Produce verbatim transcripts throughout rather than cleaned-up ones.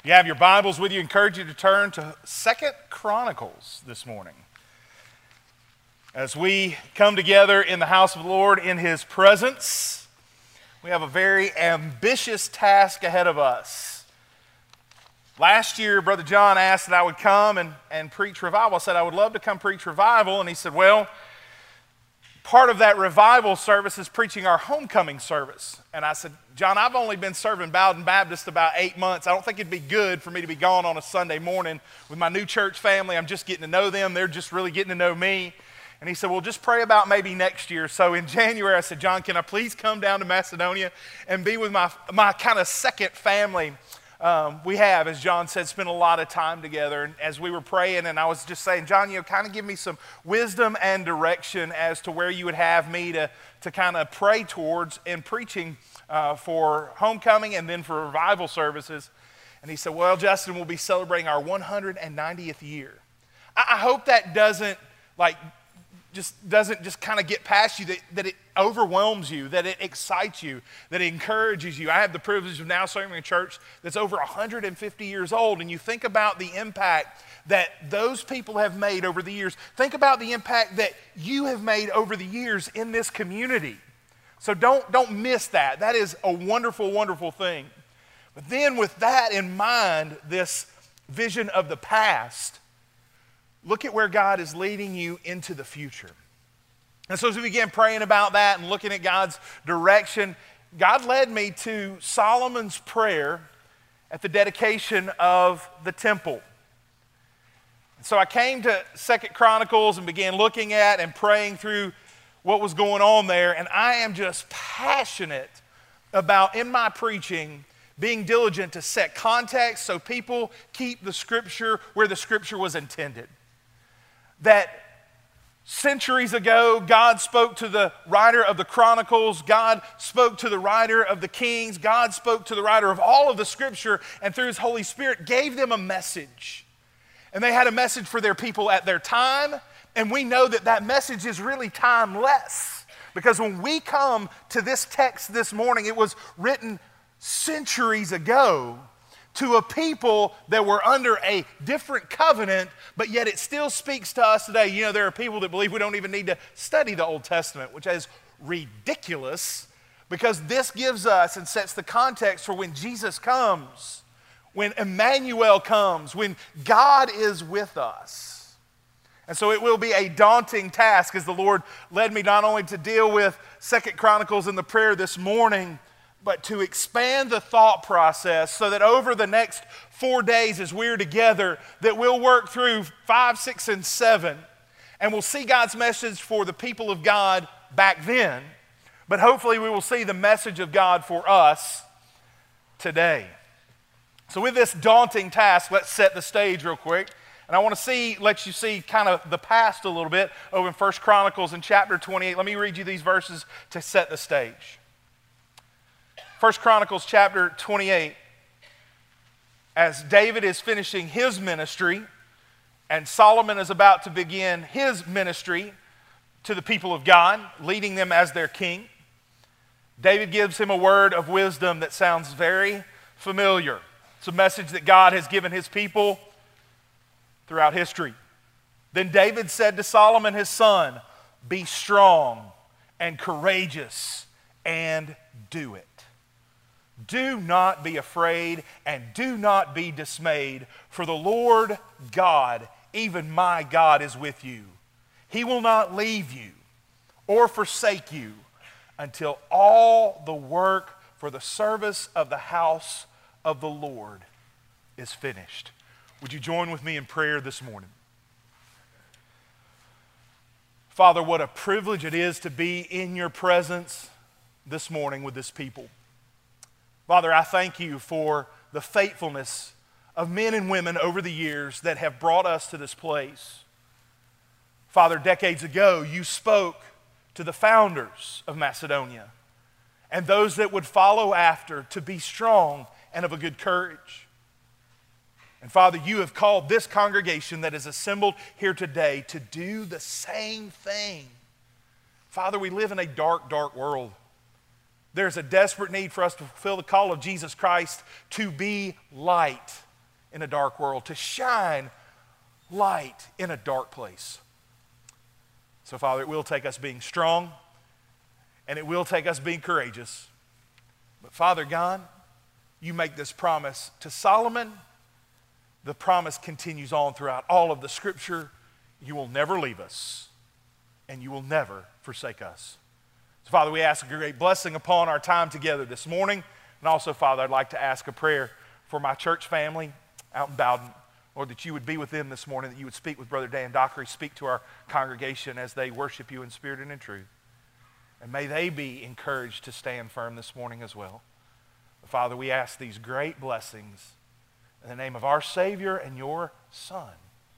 You have your Bibles with you. I encourage you to turn to Second Chronicles this morning. As we come together in the house of the Lord in His presence, we have a very ambitious task ahead of us. Last year, Brother John asked that I would come and, and preach revival. I said I would love to come preach revival, and he said, well, part of that revival service is preaching our homecoming service. And I said, John, I've only been serving Bowden Baptist about eight months. I don't think it'd be good for me to be gone on a Sunday morning with my new church family. I'm just getting to know them. They're just really getting to know me. And he said, well, just pray about maybe next year. So in January, I said, John, can I please come down to Macedonia and be with my, my kind of second family? Um, we have, as John said, spent a lot of time together. And as we were praying, and I was just saying, John, you know, kind of give me some wisdom and direction as to where you would have me to, to kind of pray towards in preaching uh, for homecoming and then for revival services. And he said, well, Justin, we'll be celebrating our one hundred ninetieth year. I, I hope that doesn't, like, just doesn't just kind of get past you, that, that it overwhelms you, that it excites you, that it encourages you. I have the privilege of now serving a church that's over one hundred fifty years old, and you think about the impact that those people have made over the years. Think about the impact that you have made over the years in this community. So don't, don't miss that. That is a wonderful, wonderful thing. But then with that in mind, this vision of the past, look at where God is leading you into the future. And so as we began praying about that and looking at God's direction, God led me to Solomon's prayer at the dedication of the temple. And so I came to Second Chronicles and began looking at and praying through what was going on there. And I am just passionate about, in my preaching, being diligent to set context so people keep the Scripture where the Scripture was intended. That centuries ago, God spoke to the writer of the Chronicles, God spoke to the writer of the Kings, God spoke to the writer of all of the Scripture, and through His Holy Spirit gave them a message. And they had a message for their people at their time, and we know that that message is really timeless. Because when we come to this text this morning, it was written centuries ago to a people that were under a different covenant, but yet it still speaks to us today. You know, there are people that believe we don't even need to study the Old Testament, which is ridiculous, because this gives us and sets the context for when Jesus comes, when Emmanuel comes, when God is with us. And so it will be a daunting task as the Lord led me not only to deal with Second Chronicles in the prayer this morning, but to expand the thought process so that over the next four days as we're together, that we'll work through five, six, and seven, and we'll see God's message for the people of God back then, but hopefully we will see the message of God for us today. So with this daunting task, let's set the stage real quick. And I want to see, let you see kind of the past a little bit over in First Chronicles in chapter twenty-eight. Let me read you these verses to set the stage. First Chronicles chapter twenty-eight, as David is finishing his ministry and Solomon is about to begin his ministry to the people of God, leading them as their king, David gives him a word of wisdom that sounds very familiar. It's a message that God has given His people throughout history. Then David said to Solomon his son, "Be strong and courageous and do it. Do not be afraid and do not be dismayed, for the Lord God, even my God, is with you. He will not leave you or forsake you until all the work for the service of the house of the Lord is finished." Would you join with me in prayer this morning? Father, what a privilege it is to be in your presence this morning with this people. Father, I thank you for the faithfulness of men and women over the years that have brought us to this place. Father, decades ago, you spoke to the founders of Macedonia and those that would follow after to be strong and of a good courage. And Father, you have called this congregation that is assembled here today to do the same thing. Father, we live in a dark, dark world. There's a desperate need for us to fulfill the call of Jesus Christ to be light in a dark world, to shine light in a dark place. So, Father, it will take us being strong, and it will take us being courageous. But, Father God, you make this promise to Solomon. The promise continues on throughout all of the Scripture. You will never leave us, and you will never forsake us. So, Father, we ask a great blessing upon our time together this morning. And also, Father, I'd like to ask a prayer for my church family out in Bowden. Lord, that you would be with them this morning, that you would speak with Brother Dan Dockery, speak to our congregation as they worship you in spirit and in truth. And may they be encouraged to stand firm this morning as well. Father, we ask these great blessings in the name of our Savior and your Son,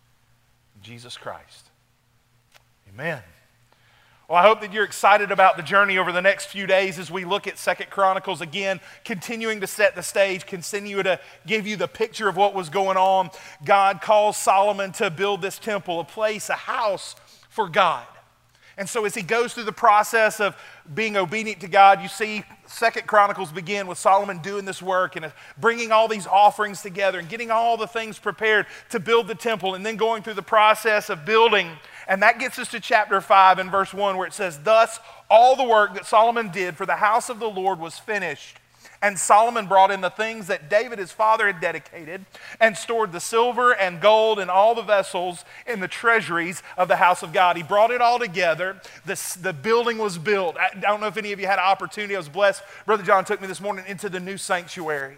Jesus Christ. Amen. Well, I hope that you're excited about the journey over the next few days as we look at Second Chronicles again, continuing to set the stage, continue to give you the picture of what was going on. God calls Solomon to build this temple, a place, a house for God. And so as he goes through the process of being obedient to God, you see Second Chronicles begin with Solomon doing this work and bringing all these offerings together and getting all the things prepared to build the temple, and then going through the process of building. And that gets us to chapter five and verse one, where it says, "Thus all the work that Solomon did for the house of the Lord was finished. And Solomon brought in the things that David his father had dedicated, and stored the silver and gold and all the vessels in the treasuries of the house of God." He brought it all together. The, the building was built. I don't know if any of you had an opportunity. I was blessed. Brother John took me this morning into the new sanctuary.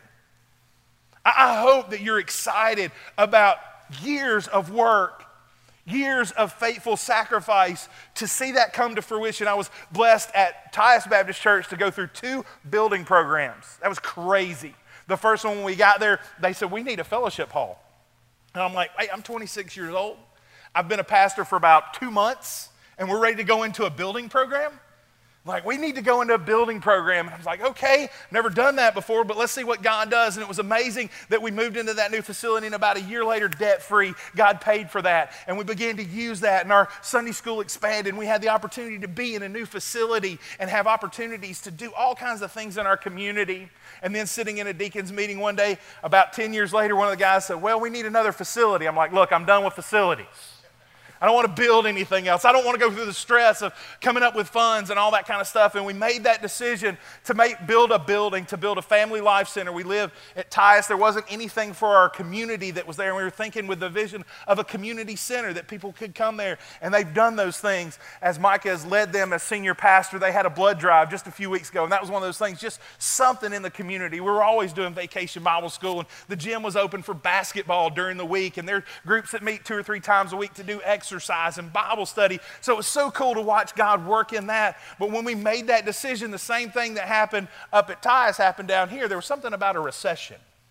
I, I hope that you're excited about years of work, years of faithful sacrifice, to see that come to fruition. I was blessed at Tyus Baptist Church to go through two building programs. That was crazy. The first one, when we got there, they said, "We need a fellowship hall." And I'm like, hey, I'm twenty-six years old. I've been a pastor for about two months, and we're ready to go into a building program? Like, we need to go into a building program. And I was like, okay, never done that before, but let's see what God does. And it was amazing that we moved into that new facility, and about a year later, debt-free, God paid for that. And we began to use that, and our Sunday school expanded, and we had the opportunity to be in a new facility and have opportunities to do all kinds of things in our community. And then sitting in a deacon's meeting one day, about ten years later, one of the guys said, "Well, we need another facility." I'm like, look, I'm done with facilities. I don't want to build anything else. I don't want to go through the stress of coming up with funds and all that kind of stuff. And we made that decision to make, build a building, to build a family life center. We live at Tyus. There wasn't anything for our community that was there. And we were thinking with the vision of a community center that people could come there. And they've done those things. As Micah has led them as senior pastor, they had a blood drive just a few weeks ago. And that was one of those things, just something in the community. We were always doing vacation Bible school. And the gym was open for basketball during the week. And there are groups that meet two or three times a week to do exercise. exercise and Bible study. So it was so cool to watch God work in that. But when we made that decision, the same thing that happened up at Tyus happened down here. There was something about a recession.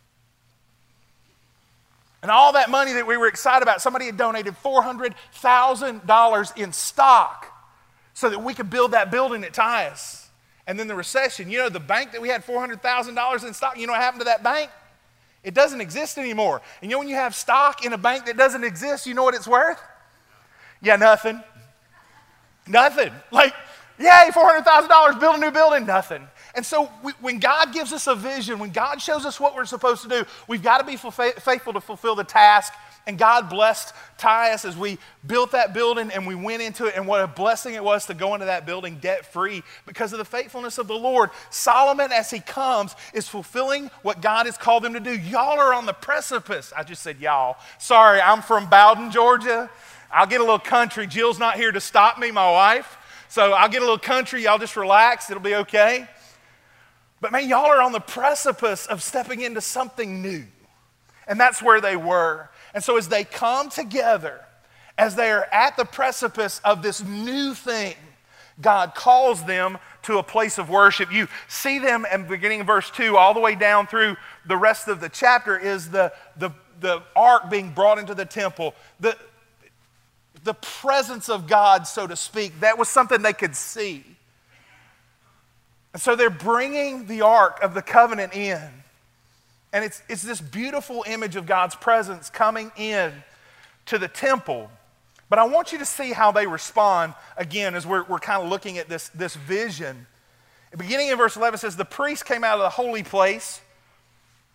And all that money that we were excited about, somebody had donated four hundred thousand dollars in stock so that we could build that building at Tyus. And then the recession, you know, the bank that we had four hundred thousand dollars in stock, you know what happened to that bank? It doesn't exist anymore. And you know when you have stock in a bank that doesn't exist, you know what it's worth? Yeah, nothing. Nothing. Like, yay, four hundred thousand dollars, build a new building, nothing. And so we, when God gives us a vision, when God shows us what we're supposed to do, we've got to be fulf- faithful to fulfill the task. And God blessed Tyus as we built that building and we went into it. And what a blessing it was to go into that building debt-free because of the faithfulness of the Lord. Solomon, as he comes, is fulfilling what God has called him to do. Y'all are on the precipice. I just said y'all. Sorry, I'm from Bowden, Georgia. I'll get a little country. Jill's not here to stop me, my wife. So I'll get a little country. Y'all just relax. It'll be okay. But man, y'all are on the precipice of stepping into something new. And that's where they were. And so as they come together, as they are at the precipice of this new thing, God calls them to a place of worship. You see them in beginning of verse two all the way down through the rest of the chapter is the, the, the ark being brought into the temple. The, the presence of God, so to speak, that was something they could see. And so they're bringing the ark of the covenant in. And it's, it's this beautiful image of God's presence coming in to the temple. But I want you to see how they respond again as we're, we're kind of looking at this, this vision. Beginning in verse eleven, it says, "The priest came out of the holy place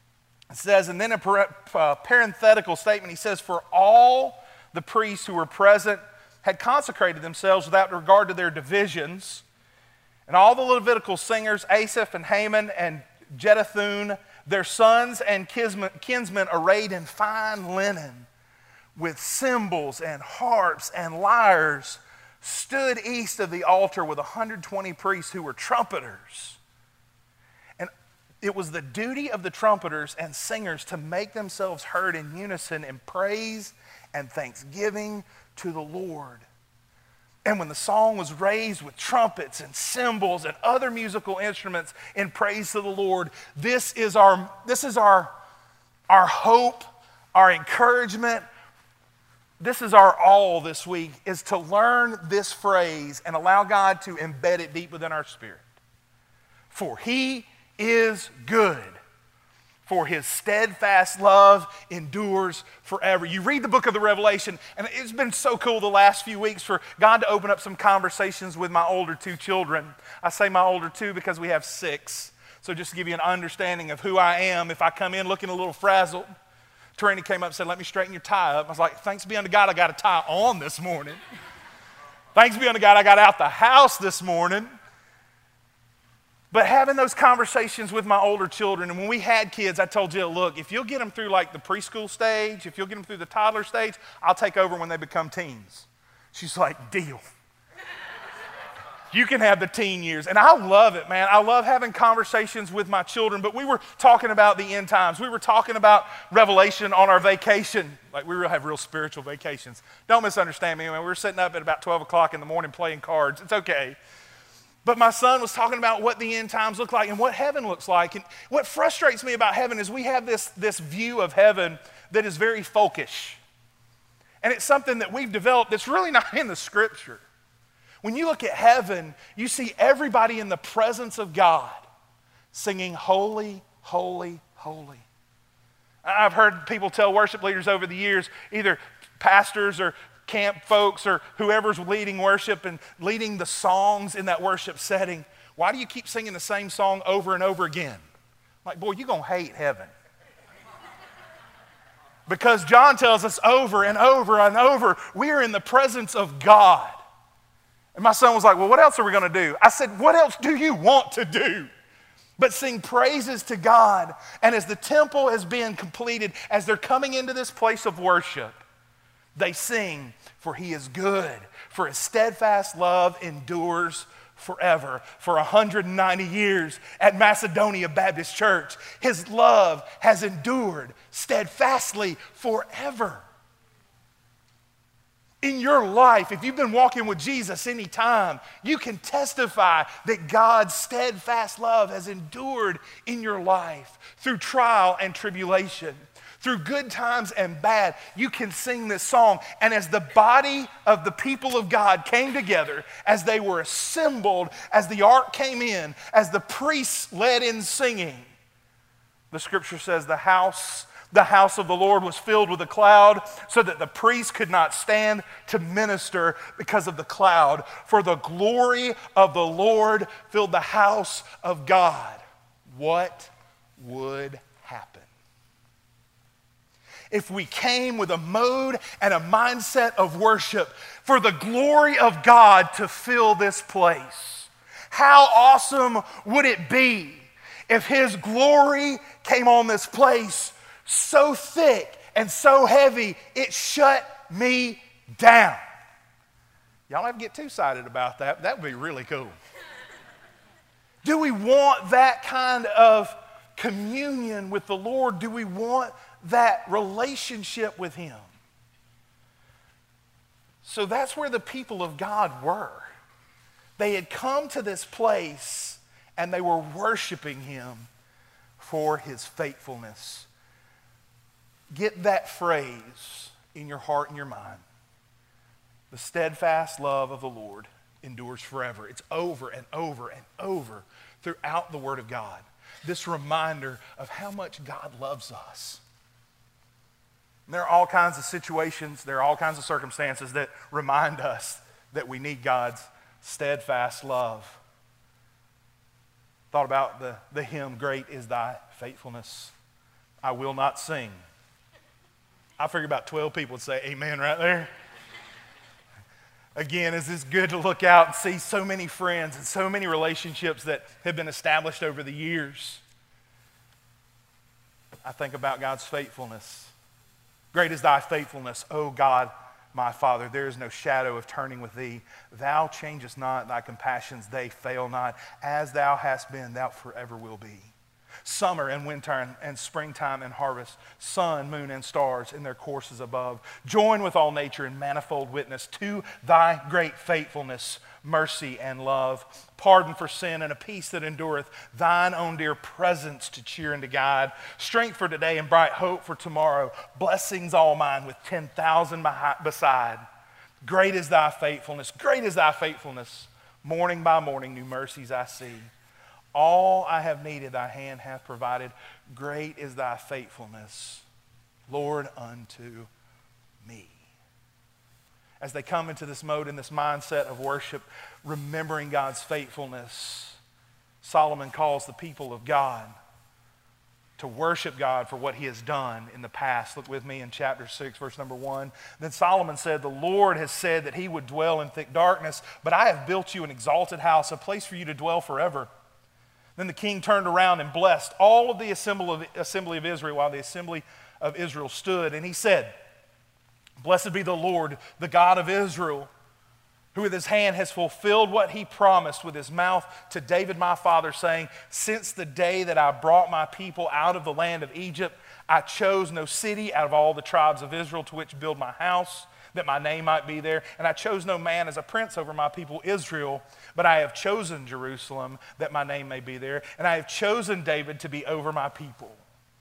It says, and then a parenthetical statement, he says, for all the priests who were present had consecrated themselves without regard to their divisions, and all the Levitical singers, Asaph and Haman and Jeduthun, their sons and kinsmen arrayed in fine linen, with cymbals and harps and lyres, stood east of the altar with one hundred twenty priests who were trumpeters. And it was the duty of the trumpeters and singers to make themselves heard in unison in praise and thanksgiving to the Lord. And when the song was raised with trumpets and cymbals and other musical instruments in praise to the Lord, this is our, this is our, our hope, our encouragement. This is our all this week, is to learn this phrase and allow God to embed it deep within our spirit. For he is good, for his steadfast love endures forever. You read the book of the Revelation, and it's been so cool the last few weeks for God to open up some conversations with my older two children. I say my older two because we have six. So just to give you an understanding of who I am, if I come in looking a little frazzled, Trini came up and said, let me straighten your tie up. I was like, thanks be unto God I got a tie on this morning. Thanks be unto God I got out the house this morning. But having those conversations with my older children, and when we had kids, I told Jill, look, if you'll get them through like the preschool stage, if you'll get them through the toddler stage, I'll take over when they become teens. She's like, deal. You can have the teen years. And I love it, man. I love having conversations with my children. But we were talking about the end times. We were talking about Revelation on our vacation. Like, we have real spiritual vacations. Don't misunderstand me, man. We were sitting up at about twelve o'clock in the morning playing cards. It's okay. But my son was talking about what the end times look like and what heaven looks like. And what frustrates me about heaven is we have this, this view of heaven that is very folkish. And it's something that we've developed that's really not in the scripture. When you look at heaven, you see everybody in the presence of God singing, holy, holy, holy. I've heard people tell worship leaders over the years, either pastors or camp folks or whoever's leading worship and leading the songs in that worship setting, why do you keep singing the same song over and over again? Like, boy, you're going to hate heaven. Because John tells us over and over and over, we are in the presence of God. And my son was like, well, what else are we going to do? I said, what else do you want to do? But sing praises to God. And as the temple has been completed, as they're coming into this place of worship, they sing, for he is good, for his steadfast love endures forever. For one hundred ninety years at Macedonia Baptist Church, his love has endured steadfastly forever. In your life, if you've been walking with Jesus any time, you can testify that God's steadfast love has endured in your life through trial and tribulation. Through good times and bad, you can sing this song. And as the body of the people of God came together, as they were assembled, as the ark came in, as the priests led in singing, the scripture says the house The house of the Lord was filled with a cloud so that the priests could not stand to minister because of the cloud. For the glory of the Lord filled the house of God. What would happen if we came with a mode and a mindset of worship for the glory of God to fill this place? How awesome would it be if his glory came on this place so thick and so heavy, it shut me down? Y'all don't have to get too excited about that. That would be really cool. Do we want that kind of communion with the Lord? Do we want that relationship with him? So that's where the people of God were. They had come to this place and they were worshiping him for his faithfulness. Get that phrase in your heart and your mind. The steadfast love of the Lord endures forever. It's over and over and over throughout the Word of God. This reminder of how much God loves us. And there are all kinds of situations, there are all kinds of circumstances that remind us that we need God's steadfast love. Thought about the, the hymn, Great is Thy Faithfulness. I will not sing. I figure about twelve people would say amen right there. Again, is this good to look out and see so many friends and so many relationships that have been established over the years. I think about God's faithfulness. Great is thy faithfulness, O God, my Father. There is no shadow of turning with thee. Thou changest not, thy compassions, they fail not. As thou hast been, thou forever will be. Summer and winter and, and springtime and harvest, sun, moon, and stars in their courses above, join with all nature in manifold witness to thy great faithfulness, mercy, and love, pardon for sin and a peace that endureth, thine own dear presence to cheer and to guide, strength for today and bright hope for tomorrow, blessings all mine with ten thousand beside. Great is thy faithfulness, great is thy faithfulness, morning by morning new mercies I see. All I have needed thy hand hath provided. Great is thy faithfulness, Lord, unto me. As they come into this mode, in this mindset of worship, remembering God's faithfulness, Solomon calls the people of God to worship God for what he has done in the past. Look with me in chapter six, verse number one. Then Solomon said, the Lord has said that he would dwell in thick darkness, but I have built you an exalted house, a place for you to dwell forever. Then the king turned around and blessed all of the assembly of Israel while the assembly of Israel stood. And he said, blessed be the Lord, the God of Israel, who with his hand has fulfilled what he promised with his mouth to David my father, saying, since the day that I brought my people out of the land of Egypt, I chose no city out of all the tribes of Israel to which build my house, that my name might be there. And I chose no man as a prince over my people Israel, but I have chosen Jerusalem that my name may be there. And I have chosen David to be over my people.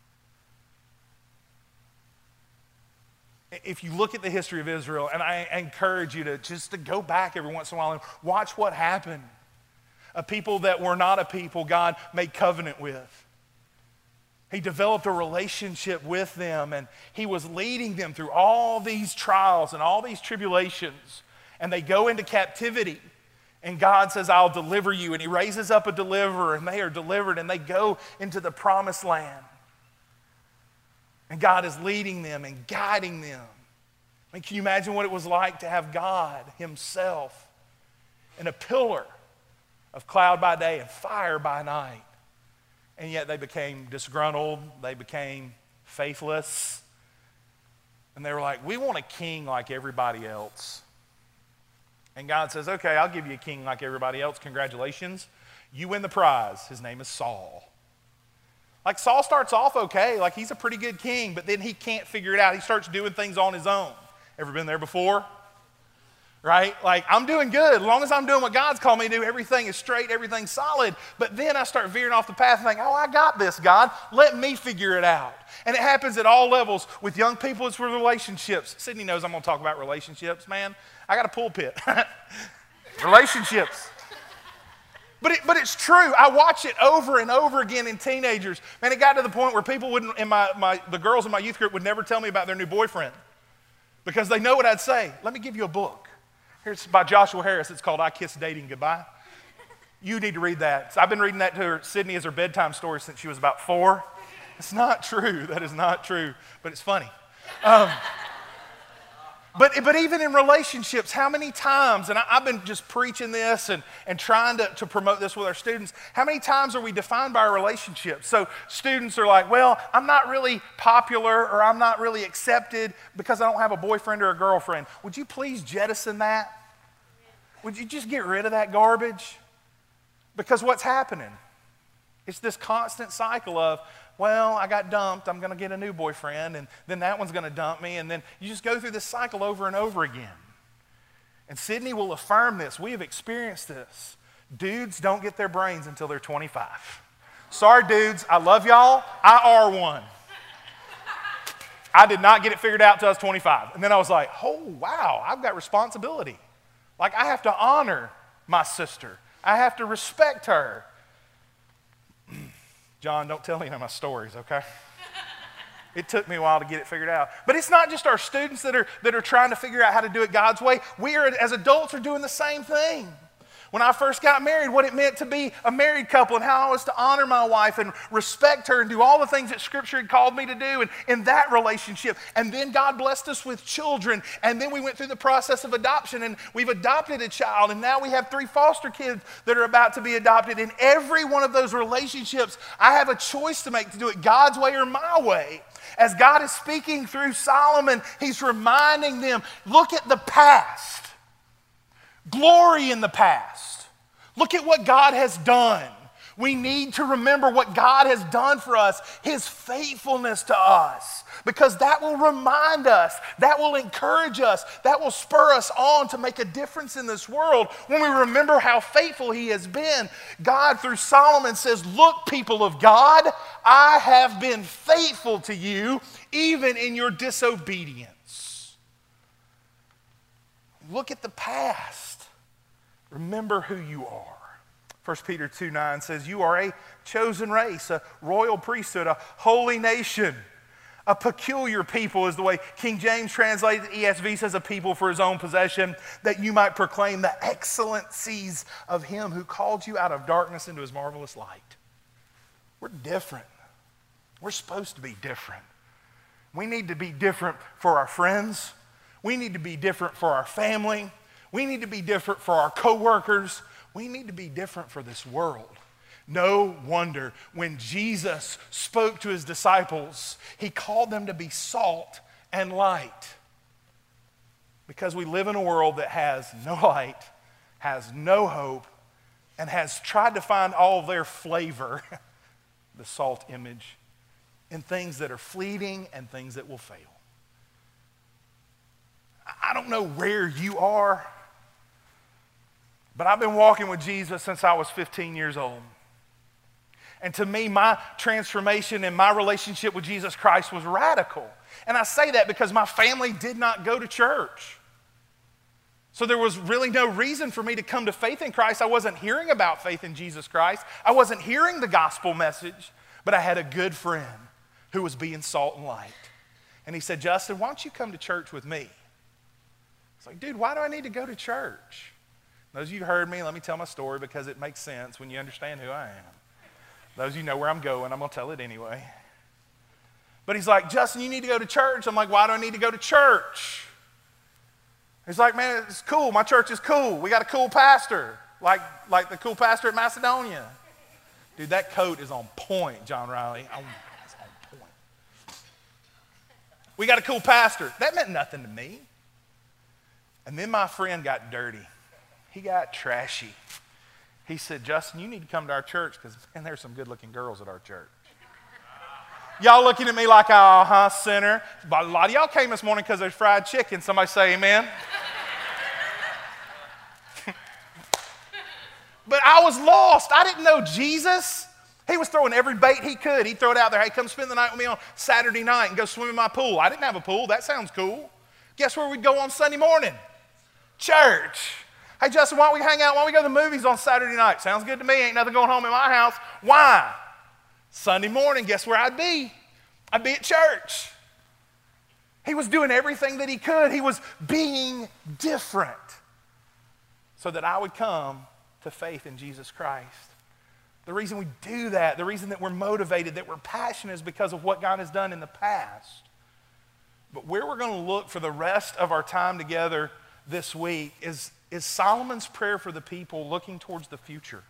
If you look at the history of Israel, and I encourage you to just to go back every once in a while and watch what happened. A people that were not a people God made covenant with. He developed a relationship with them, and he was leading them through all these trials and all these tribulations. And they go into captivity, and God says, I'll deliver you. And he raises up a deliverer, and they are delivered, and they go into the promised land. And God is leading them and guiding them. I mean, can you imagine what it was like to have God himself in a pillar of cloud by day and fire by night? And yet they became disgruntled, they became faithless. And they were like, we want a king like everybody else. And God says, okay, I'll give you a king like everybody else. Congratulations. You win the prize. His name is Saul. Like Saul starts off okay, like he's a pretty good king, but then he can't figure it out. He starts doing things on his own. Ever been there before? Right? Like, I'm doing good. As long as I'm doing what God's called me to do, everything is straight, everything's solid. But then I start veering off the path and think, oh, I got this, God. Let me figure it out. And it happens at all levels. With young people, it's with relationships. Sydney knows I'm going to talk about relationships, man. I got a pulpit. Relationships. But, it, but it's true. I watch it over and over again in teenagers. Man, it got to the point where people wouldn't, in my, my, the girls in my youth group would never tell me about their new boyfriend because they know what I'd say. Let me give you a book. Here's by Joshua Harris. It's called I Kissed Dating Goodbye. You need to read that. So I've been reading that to her, Sydney, as her bedtime story since she was about four. It's not true. That is not true, but it's funny. Um, but, but even in relationships, how many times, and I, I've been just preaching this and, and trying to, to promote this with our students, how many times are we defined by our relationships? So students are like, well, I'm not really popular or I'm not really accepted because I don't have a boyfriend or a girlfriend. Would you please jettison that? Would you just get rid of that garbage? Because what's happening? It's this constant cycle of, well, I got dumped, I'm going to get a new boyfriend, and then that one's going to dump me, and then you just go through this cycle over and over again. And Sydney will affirm this. We have experienced this. Dudes don't get their brains until they're twenty-five. Sorry, dudes, I love y'all. I are one. I did not get it figured out until I was twenty-five. And then I was like, oh, wow, I've got responsibility. Like, I have to honor my sister. I have to respect her. John, don't tell any of my stories, okay? It took me a while to get it figured out. But it's not just our students that are, that are trying to figure out how to do it God's way. We are, as adults, are doing the same thing. When I first got married, what it meant to be a married couple and how I was to honor my wife and respect her and do all the things that Scripture had called me to do and in that relationship. And then God blessed us with children. And then we went through the process of adoption and we've adopted a child. And now we have three foster kids that are about to be adopted. In every one of those relationships, I have a choice to make to do it God's way or my way. As God is speaking through Solomon, he's reminding them, look at the past. Glory in the past. Look at what God has done. We need to remember what God has done for us, his faithfulness to us, because that will remind us, that will encourage us, that will spur us on to make a difference in this world. When we remember how faithful he has been, God through Solomon says, look, people of God, I have been faithful to you even in your disobedience. Look at the past. Remember who you are. First Peter two nine says, you are a chosen race, a royal priesthood, a holy nation, a peculiar people is the way King James translated it. E S V says a people for his own possession, that you might proclaim the excellencies of him who called you out of darkness into his marvelous light. We're different. We're supposed to be different. We need to be different for our friends. We need to be different for our family. We need to be different for our coworkers. We need to be different for this world. No wonder when Jesus spoke to his disciples, he called them to be salt and light. Because we live in a world that has no light, has no hope, and has tried to find all their flavor, the salt image, in things that are fleeting and things that will fail. I don't know where you are, but I've been walking with Jesus since I was fifteen years old. And to me, my transformation and my relationship with Jesus Christ was radical. And I say that because my family did not go to church. So there was really no reason for me to come to faith in Christ. I wasn't hearing about faith in Jesus Christ. I wasn't hearing the gospel message. But I had a good friend who was being salt and light. And he said, Justin, why don't you come to church with me? It's like, dude, why do I need to go to church? Those of you who heard me, let me tell my story because it makes sense when you understand who I am. Those of you know where I'm going, I'm going to tell it anyway. But he's like, Justin, you need to go to church. I'm like, why do I need to go to church? He's like, man, it's cool. My church is cool. We got a cool pastor, like, like the cool pastor at Macedonia. Dude, that coat is on point, John Riley. Oh, it's on point. We got a cool pastor. That meant nothing to me. And then my friend got dirty. He got trashy. He said, Justin, you need to come to our church because, man, there's some good-looking girls at our church. Y'all looking at me like, uh-huh, sinner. But a lot of y'all came this morning because there's fried chicken. Somebody say amen. But I was lost. I didn't know Jesus. He was throwing every bait he could. He'd throw it out there. Hey, come spend the night with me on Saturday night and go swim in my pool. I didn't have a pool. That sounds cool. Guess where we'd go on Sunday morning? Church. Hey, Justin, why don't we hang out? Why don't we go to the movies on Saturday night? Sounds good to me. Ain't nothing going home in my house. Why? Sunday morning, guess where I'd be? I'd be at church. He was doing everything that he could. He was being different so that I would come to faith in Jesus Christ. The reason we do that, the reason that we're motivated, that we're passionate is because of what God has done in the past. But where we're going to look for the rest of our time together this week is, is Solomon's prayer for the people looking towards the future.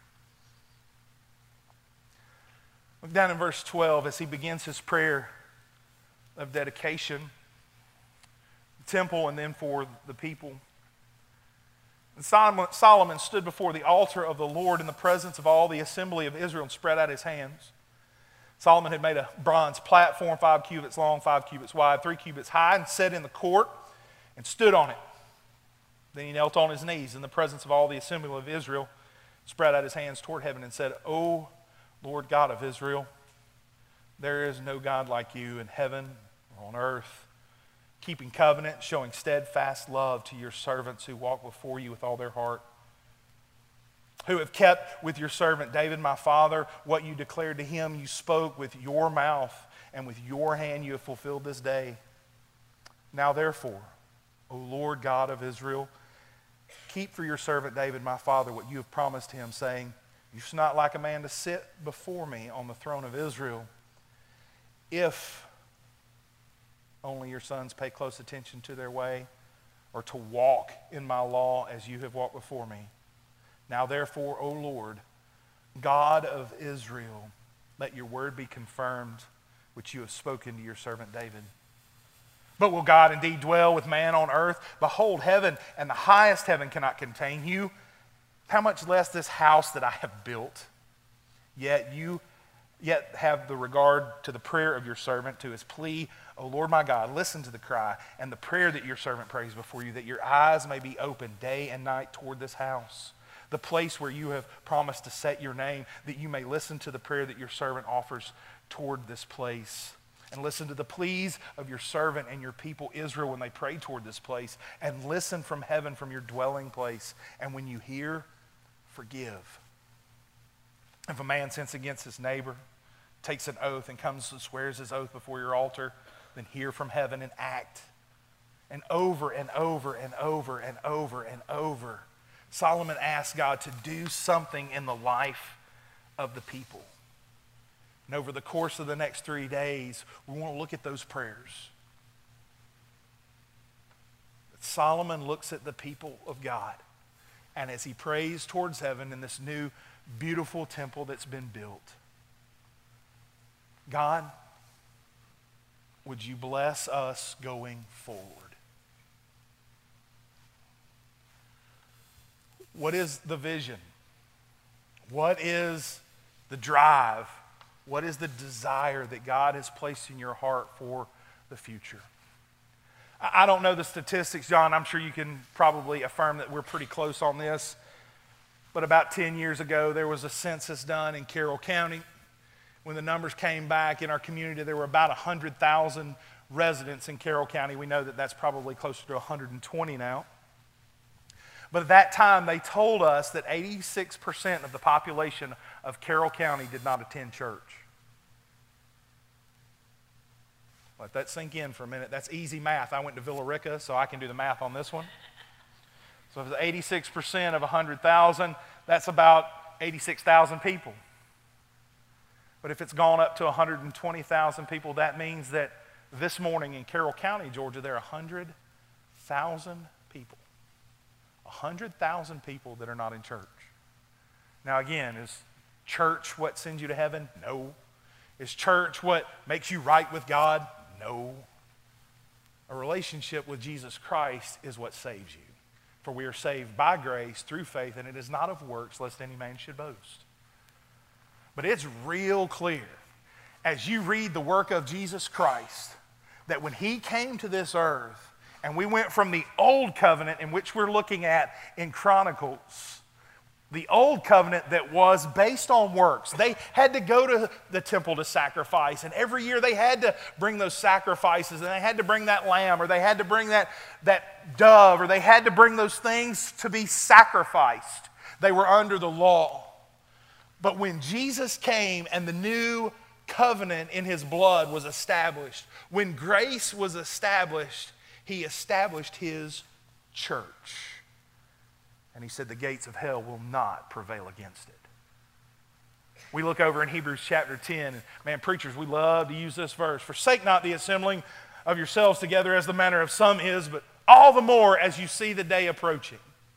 Look down in verse twelve as he begins his prayer of dedication, the temple and then for the people. And Solomon, Solomon stood before the altar of the Lord in the presence of all the assembly of Israel and spread out his hands. Solomon had made a bronze platform, five cubits long, five cubits wide, three cubits high, and sat in the court and stood on it. Then he knelt on his knees in the presence of all the assembly of Israel, spread out his hands toward heaven and said, O Lord God of Israel, there is no God like you in heaven or on earth, keeping covenant, showing steadfast love to your servants who walk before you with all their heart, who have kept with your servant David my father what you declared to him. You spoke with your mouth, and with your hand you have fulfilled this day. Now therefore, O Lord God of Israel, Keep for your servant David, my father, what you have promised him, saying, you shall not like a man to sit before me on the throne of Israel, if only your sons pay close attention to their way, or to walk in my law as you have walked before me. Now therefore, O Lord, God of Israel, let your word be confirmed, which you have spoken to your servant David. But will God indeed dwell with man on earth? Behold, heaven and the highest heaven cannot contain you. How much less this house that I have built? Yet you yet have the regard to the prayer of your servant, to his plea. O Lord my God, listen to the cry and the prayer that your servant prays before you, that your eyes may be open day and night toward this house, the place where you have promised to set your name, that you may listen to the prayer that your servant offers toward this place. And listen to the pleas of your servant and your people Israel when they pray toward this place. And listen from heaven, from your dwelling place. And when you hear, forgive. If a man sins against his neighbor, takes an oath and comes and swears his oath before your altar, then hear from heaven and act. And over and over and over and over and over, Solomon asked God to do something in the life of the people. And over the course of the next three days, we want to look at those prayers. But Solomon looks at the people of God, and as he prays towards heaven in this new, beautiful temple that's been built, God, would you bless us going forward? What is the vision? What is the drive? What is the desire that God has placed in your heart for the future? I don't know the statistics, John. I'm sure you can probably affirm that we're pretty close on this. But about ten years ago, there was a census done in Carroll County. When the numbers came back in our community, there were about one hundred thousand residents in Carroll County. We know that that's probably closer to one hundred twenty now. But at that time, they told us that eighty-six percent of the population of Carroll County did not attend church. Let that sink in for a minute. That's easy math. I went to Villa Rica, so I can do the math on this one. So if it's eighty-six percent of one hundred thousand, that's about eighty-six thousand people. But if it's gone up to one hundred twenty thousand people, that means that this morning in Carroll County, Georgia, there are one hundred thousand people. one hundred thousand people that are not in church. Now again, is church what sends you to heaven? No. Is church what makes you right with God? No. A relationship with Jesus Christ is what saves you. For we are saved by grace through faith, and it is not of works, lest any man should boast. But it's real clear, as you read the work of Jesus Christ, that when he came to this earth, and we went from the old covenant in which we're looking at in Chronicles, the old covenant that was based on works. They had to go to the temple to sacrifice, and every year they had to bring those sacrifices, and they had to bring that lamb, or they had to bring that, that dove, or they had to bring those things to be sacrificed. They were under the law. But when Jesus came and the new covenant in his blood was established, when grace was established, he established his church. And he said the gates of hell will not prevail against it. We look over in Hebrews chapter ten, and man, preachers, we love to use this verse. Forsake not the assembling of yourselves together as the manner of some is, but all the more as you see the day approaching.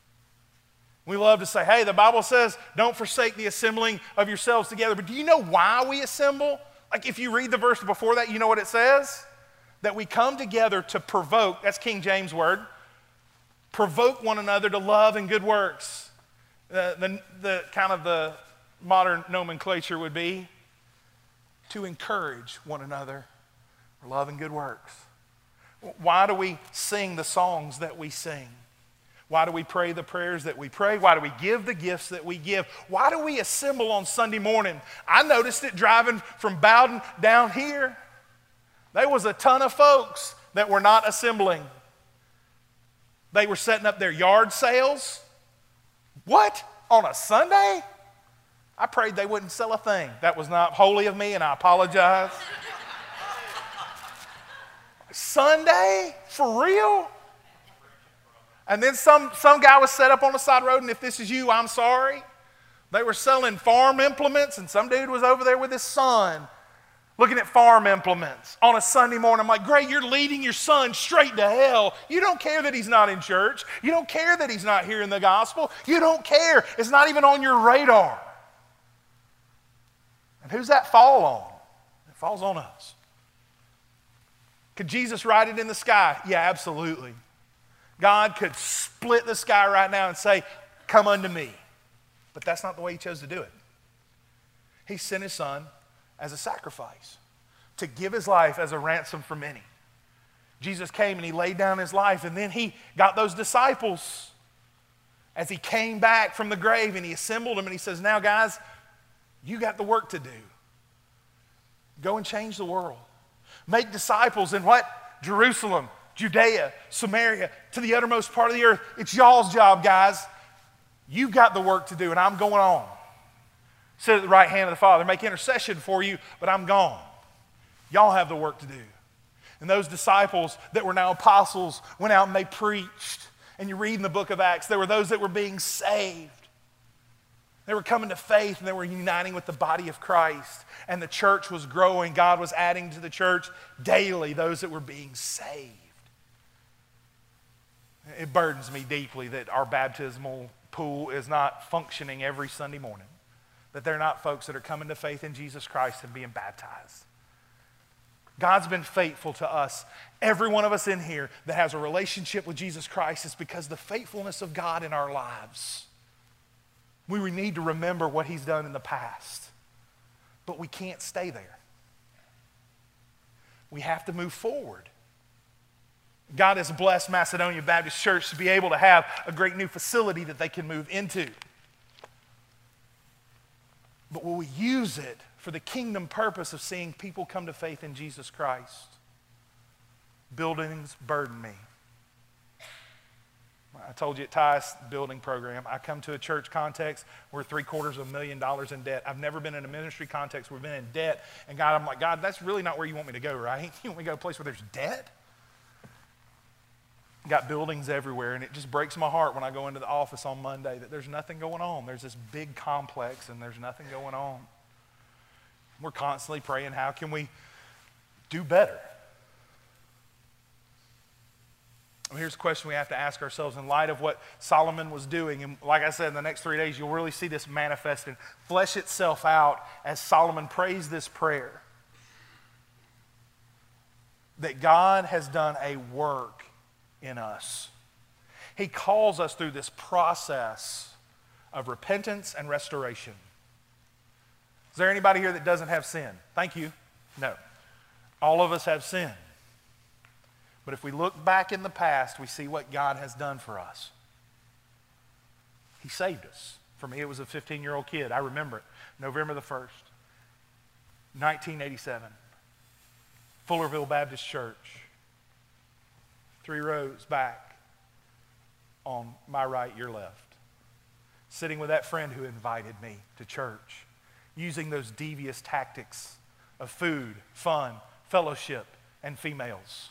We love to say, hey, the Bible says don't forsake the assembling of yourselves together. But do you know why we assemble? Like if you read the verse before that, you know what it says? That we come together to provoke, that's King James' word, provoke one another to love and good works. Uh, the, the kind of the modern nomenclature would be to encourage one another for love and good works. Why do we sing the songs that we sing? Why do we pray the prayers that we pray? Why do we give the gifts that we give? Why do we assemble on Sunday morning? I noticed it driving from Bowden down here. There was a ton of folks that were not assembling. They were setting up their yard sales. What? On a Sunday? I prayed they wouldn't sell a thing. That was not holy of me, and I apologize. Sunday? For real? And then some, some guy was set up on the side road, and if this is you, I'm sorry. They were selling farm implements, and some dude was over there with his son looking at farm implements on a Sunday morning. I'm like, great, you're leading your son straight to hell. You don't care that he's not in church. You don't care that he's not hearing the gospel. You don't care. It's not even on your radar. And who's that fall on? It falls on us. Could Jesus write it in the sky? Yeah, absolutely. God could split the sky right now and say, come unto me. But that's not the way he chose to do it. He sent his son as a sacrifice to give his life as a ransom for many. Jesus came and he laid down his life, and then he got those disciples as he came back from the grave, and he assembled them, and he says, now guys, you got the work to do. Go and change the world. Make disciples in what? Jerusalem, Judea, Samaria, to the uttermost part of the earth. It's y'all's job, guys. You've got the work to do, and I'm going on. Sit at the right hand of the Father, make intercession for you, but I'm gone. Y'all have the work to do. And those disciples that were now apostles went out and they preached. And you read in the book of Acts, there were those that were being saved. They were coming to faith, and they were uniting with the body of Christ. And the church was growing. God was adding to the church daily those that were being saved. It burdens me deeply that our baptismal pool is not functioning every Sunday morning. That they're not folks that are coming to faith in Jesus Christ and being baptized. God's been faithful to us. Every one of us in here that has a relationship with Jesus Christ is because of the faithfulness of God in our lives. We need to remember what he's done in the past. But we can't stay there. We have to move forward. God has blessed Macedonia Baptist Church to be able to have a great new facility that they can move into. But will we use it for the kingdom purpose of seeing people come to faith in Jesus Christ? Buildings burden me. I told you at Ty's building program, I come to a church context, we're three quarters of a million dollars in debt. I've never been in a ministry context where we've been in debt. And God, I'm like, God, that's really not where you want me to go, right? You want me to go to a place where there's debt? Got buildings everywhere, and it just breaks my heart when I go into the office on Monday that there's nothing going on. There's this big complex, and there's nothing going on. We're constantly praying, how can we do better? Well, here's a question we have to ask ourselves in light of what Solomon was doing. And like I said, in the next three days, you'll really see this manifest and flesh itself out as Solomon prays this prayer. That God has done a work in us. He calls us through this process of repentance and restoration. Is there anybody here that doesn't have sin? Thank you. No. All of us have sin. But if we look back in the past, we see what God has done for us. He saved us. For me, it was a fifteen-year-old kid. I remember it. November the first, nineteen eighty-seven. Fullerville Baptist Church. Three rows back, on my right, your left. Sitting with that friend who invited me to church, using those devious tactics of food, fun, fellowship, and females.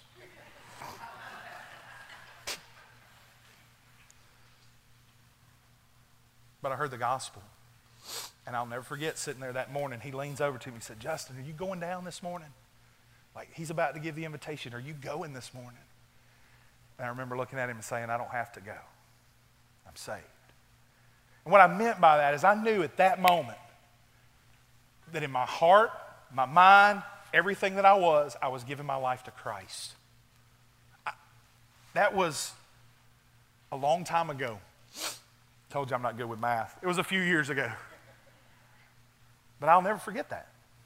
But I heard the gospel. And I'll never forget sitting there that morning. He leans over to me and said, Justin, are you going down this morning? Like, he's about to give the invitation. Are you going this morning? And I remember looking at him and saying, I don't have to go. I'm saved. And what I meant by that is I knew at that moment that in my heart, my mind, everything that I was, I was giving my life to Christ. I, that was a long time ago. Told you I'm not good with math. It was a few years ago. But I'll never forget that.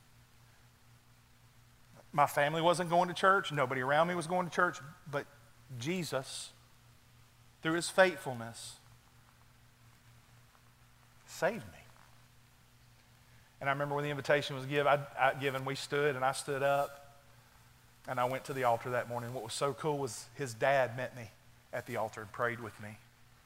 My family wasn't going to church. Nobody around me was going to church. But Jesus, through his faithfulness, saved me. And I remember when the invitation was given, I, I, given, we stood and I stood up and I went to the altar that morning. What was so cool was his dad met me at the altar and prayed with me.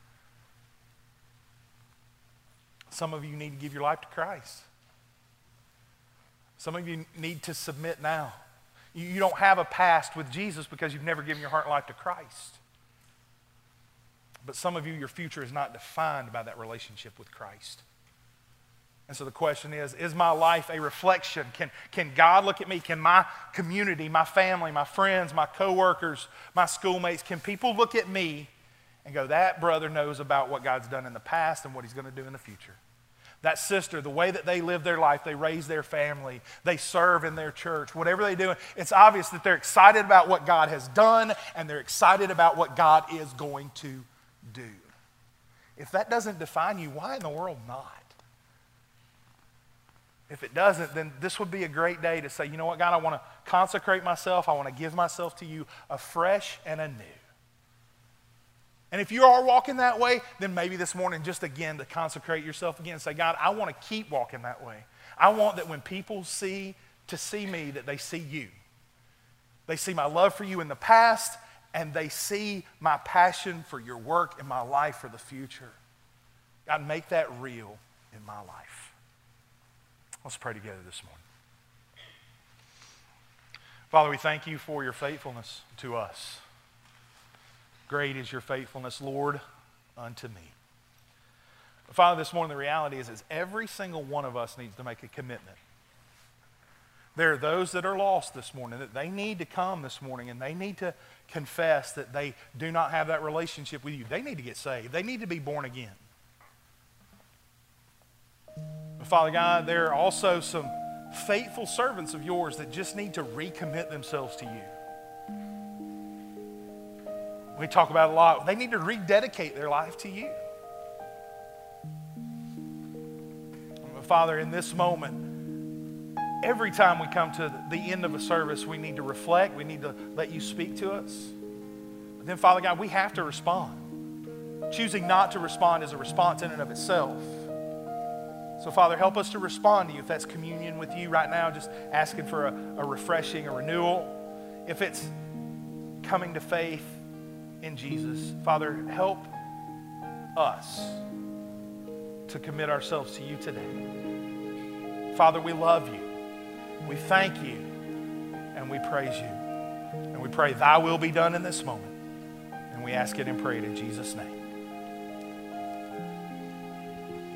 Some of you need to give your life to Christ. Some of you need to submit now. You, you don't have a past with Jesus because you've never given your heart and life to Christ. But some of you, your future is not defined by that relationship with Christ. And so the question is, is my life a reflection? Can, can God look at me? Can my community, my family, my friends, my coworkers, my schoolmates, can people look at me and go, that brother knows about what God's done in the past and what he's going to do in the future? That sister, the way that they live their life, they raise their family, they serve in their church, whatever they do, it's obvious that they're excited about what God has done and they're excited about what God is going to do. If that doesn't define you, why in the world not? If it doesn't, then this would be a great day to say, you know what, God, I want to consecrate myself. I want to give myself to you afresh and anew. And if you are walking that way, then maybe this morning just again to consecrate yourself again and say, God, I want to keep walking that way. I want that when people see to see me, that they see you. They see my love for you in the past, and they see my passion for your work in my life for the future. God, make that real in my life. Let's pray together this morning. Father, we thank you for your faithfulness to us. Great is your faithfulness, Lord, unto me. Father, this morning the reality is, is every single one of us needs to make a commitment. There are those that are lost this morning, that they need to come this morning and they need to confess that they do not have that relationship with you. They need to get saved. They need to be born again. But Father God, there are also some faithful servants of yours that just need to recommit themselves to you. We talk about it a lot. They need to rededicate their life to you. But Father, in this moment, every time we come to the end of a service, we need to reflect. We need to let you speak to us. But then, Father God, we have to respond. Choosing not to respond is a response in and of itself. So, Father, help us to respond to you. If that's communion with you right now, just asking for a, a refreshing, a renewal. If it's coming to faith in Jesus, Father, help us to commit ourselves to you today. Father, we love you. We thank you. And we praise you. And we pray thy will be done in this moment. And we ask it and pray it in Jesus' name.